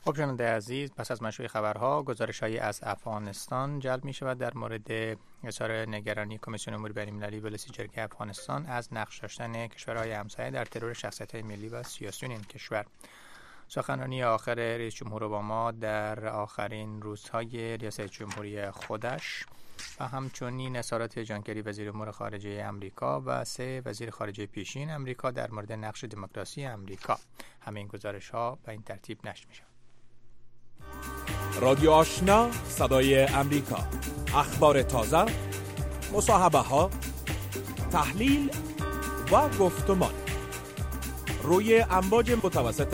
خب شنونده عزیز، پس از مشروع خبرها گزارش‌هایی از افغانستان جلب می‌شود در مورد اظهار نگرانی کمیسیون امور بین‌المللی و رئیس جمهوری افغانستان از نقش داشتن کشورهای همسایه در ترور شخصیت‌های ملی و سیاسی این کشور. سخنرانی آخر رئیس جمهور اوباما در آخرین روزهای ریاست جمهوری خودش و همچنین اظهارات جان کری وزیر امور خارجه امریکا و 3 وزیر خارجه پیشین امریکا در مورد نقش دموکراسی امریکا. همه این گزارش‌ها به این ترتیب نشر می‌شود. رادیو آشنا، صدای امریکا، اخبار تازه، مصاحبه‌ها، تحلیل و گفتمان روی امواج متوسط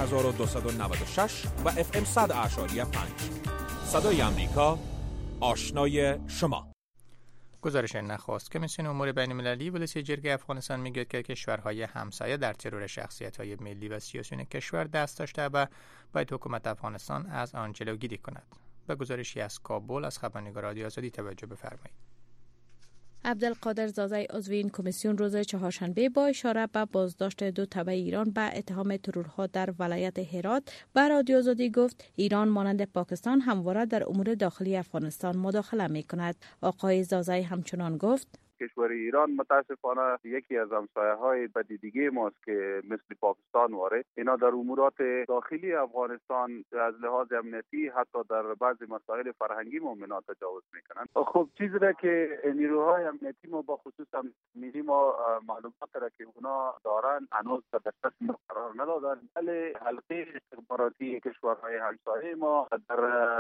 1296 و FM 100.5. صدای امریکا، آشنای شما. گزارش نخست کمیسیون امور بین‌المللی و رئیس جمهوری افغانستان میگوید که کشورهای همسایه در ترور شخصیت‌های ملی و سیاسی کشور دست داشته و باید حکومت افغانستان از آن جلوگیری کند. به گزارشی از کابل از خبرنگار رادیو آزادی توجه بفرمایید. عبدالقادر زازای عضو این کمیسیون روز چهارشنبه با اشاره به بازداشت 2 تبع ایران به اتهام ترورها در ولایت هرات به رادیو آزادی گفت ایران مانند پاکستان همواره در امور داخلی افغانستان مداخله می‌کند. آقای زازای همچنان گفت کشور ایران متاسفانه یکی از همسایه‌های بدیدگی ماست که مثل پاکستان واره. اینا در امورات داخلی افغانستان از لحاظ امنیتی حتی در بعضی مسائل فرهنگی مؤمنا تجاوز میکنن. خب چیزی را که نیروهای امنیتی ما با خصوص ملی ما معلومات را که اونا دارن هنوز در دست ما قرار ندادن، ولی حلقه استخباراتی کشورهای همسایه ما در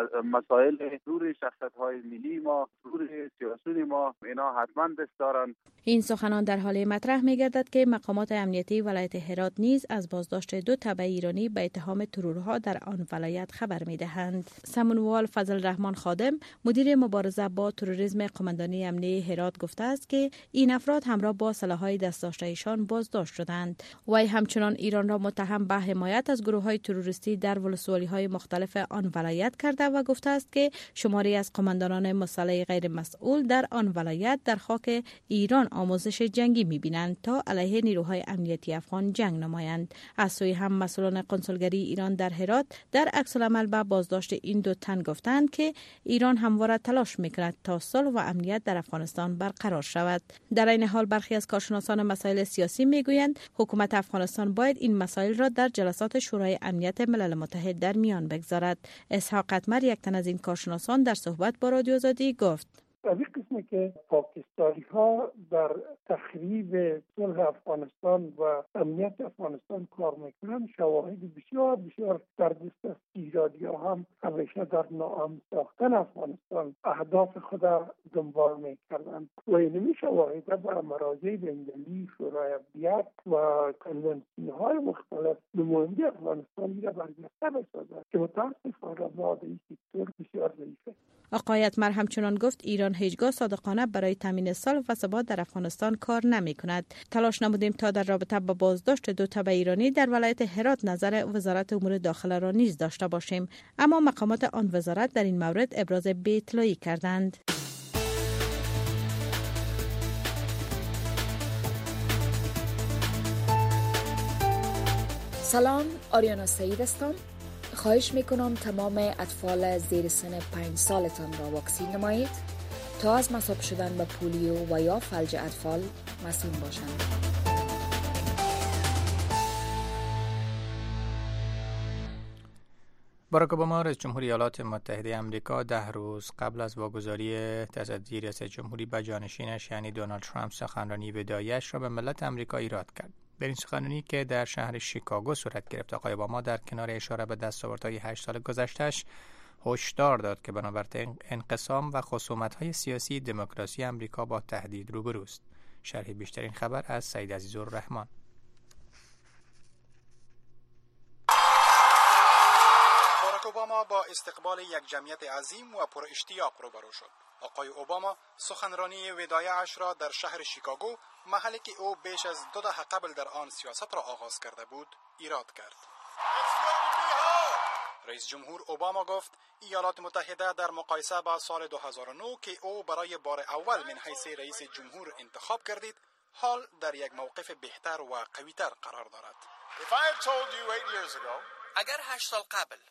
مسائل دور شخصیت‌های ملی ما، دور سیاسی ما، اینا حتما دارن. این سخنان در حال مطرح می‌گردد که مقامات امنیتی ولایت هرات نیز از بازداشت 2 تبع ایرانی به اتهام ترورها در آن ولایت خبر می‌دهند. سمنوال فضل رحمان خادم مدیر مبارزه با تروریسم قماندانی امنیتی هرات گفته است که این افراد همراه با سلاح‌های دست داشته‌ایشان بازداشت شدند. وی همچنان ایران را متهم به حمایت از گروه‌های تروریستی در ولسوالی‌های مختلف آن ولایت کرده و گفته است که شماری از قماندانان مسلح غیر مسئول در آن ولایت در خاک ایران آموزش جنگی می‌بینند تا علیه نیروهای امنیتی افغان جنگ نمایند. از سوی هم مسئولان قنسولگری ایران در هرات در عکس العمل به بازداشت این 2 تن گفتند که ایران همواره تلاش می‌کند تا صلح و امنیت در افغانستان برقرار شود. در این حال برخی از کارشناسان مسائل سیاسی می‌گویند حکومت افغانستان باید این مسائل را در جلسات شورای امنیت ملل متحد در میان بگذارد. اسحاق قطمر یک تن از این کارشناسان در صحبت با رادیو آزادی گفت از این قسمه که پاکستانی ها در تخریب صلح افغانستان و امنیت افغانستان کار میکنن، شواهد بسیار بسیار در دست است. ایرانی ها هم همیشه در ناامن ساختن افغانستان اهداف خود دنبال میکردن و این شواهد بر مراجع بین‌المللی، شورای امنیت و کنونسیون های مختلف نماینده افغانستان را برجسته بسازد که متاسفانه ما در این سکتور بسیار ضعیفه. آقای اتمر همچنان گفت ایران هیچگاه صادقانه برای تامین صلح و ثبات در افغانستان کار نمی کند. تلاش نمودیم تا در رابطه با بازداشت 2 تبع ایرانی در ولایت هرات نظر وزارت امور داخله را نیز داشته باشیم، اما مقامات آن وزارت در این مورد ابراز بی‌اطلاعی کردند. سلام، آریانا سعید هستم. خواهش میکنم تمام اطفال زیر سن 5 سالتان را واکسین نمایید تا از مصاب شدن به پولیو و یا فلج اطفال مسئول باشند. باراک اوباما رئیس جمهور ایالات متحده آمریکا 10 روز قبل از واگذاری تصدی ریاست جمهوری به جانشینش یعنی دونالد ترامپ سخنرانی وداعیش را به ملت آمریکا ایراد کرد. در این سخنرانی که در شهر شیکاگو صورت گرفت، آقای اوباما در کنار اشاره به دستاوردهای 8 سال گذشته‌اش هشدار داد که بنابر انقسام و خصومت‌های سیاسی دموکراسی آمریکا با تهدید روبروست. شرح بیشتر این خبر از سعید عزیزالرحمن. باراک اوباما با استقبال یک جمعیت عظیم و پر اشتیاق روبرو شد. آقای اوباما سخنرانی وداعیش را در شهر شیکاگو، محلی که او بیش از 2 دهه قبل در آن سیاست را آغاز کرده بود، ایراد کرد. رئیس جمهور اوباما گفت ایالات متحده در مقایسه با سال 2009 که او برای بار اول من حیث رئیس جمهور انتخاب گردید، حال در یک موقف بهتر و قوی‌تر قرار دارد. اگر 8 سال قبل